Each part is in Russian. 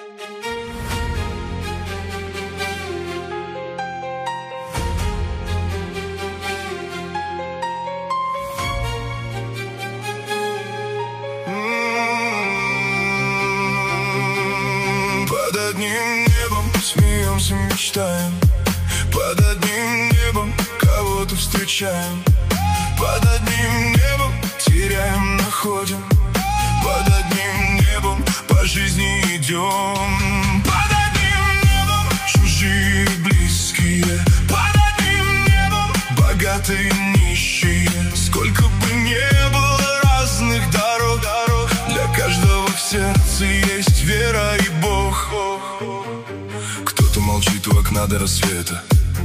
Под одним небом смеемся, мечтаем. Под одним небом кого-то встречаем. Под одним небом теряем, находим. Под одним небом по жизни идем. Под одним небом чужие, близкие. Под одним небом богатые, нищие. Сколько бы не было разных дорог, для каждого в сердце есть вера и Бог. Кто-то молчит у окна до рассвета,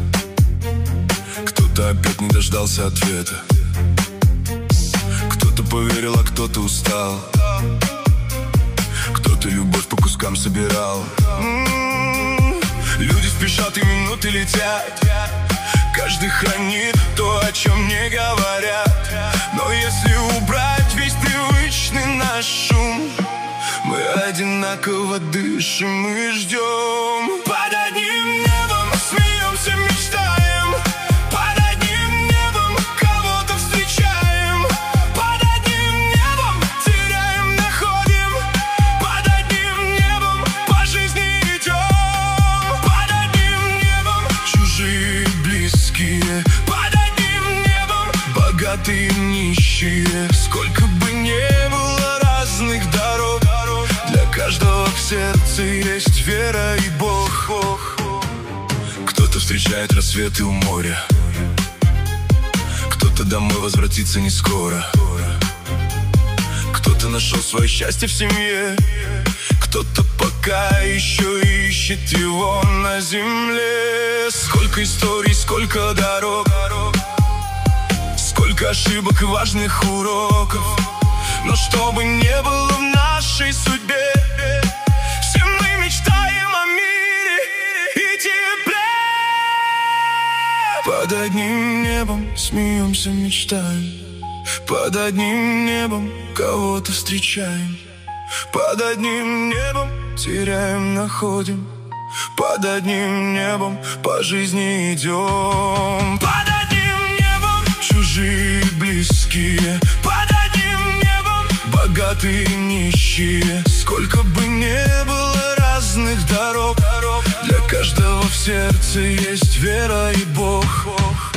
кто-то опять не дождался ответа. Кто-то поверил, а кто-то устал. Кто-то любовь по кускам собирал. Люди спешат, и минуты летят. Каждый хранит то, о чем не говорят. Но если убрать весь привычный наш шум, мы одинаково дышим и ждем. Под одним небом смеемся, мечтаем. Под одним небом кого-то встречаем. Под одним небом теряем, находим. Под одним небом по жизни идем. Под одним небом чужие, близкие. Под одним небом богатые, нищие. Сколько бы не было разных дорог, для каждого в сердце есть вера и Бог. Кто-то встречает рассветы у моря, кто-то домой возвратится не скоро. Кто-то нашел свое счастье в семье, кто-то пока еще ищет его на земле. Сколько историй, сколько дорог, сколько ошибок и важных уроков. Но что бы ни было в нашей судьбе, все мы мечтаем о мире и тепле. Под одним небом смеемся, мечтаем. Под одним небом кого-то встречаем. Под одним небом теряем, находим. Под одним небом по жизни идем. Под одним небом чужие, близкие. Под одним небом богатые, нищие. Сколько бы не было разных дорог, для каждого в сердце есть вера и Бог.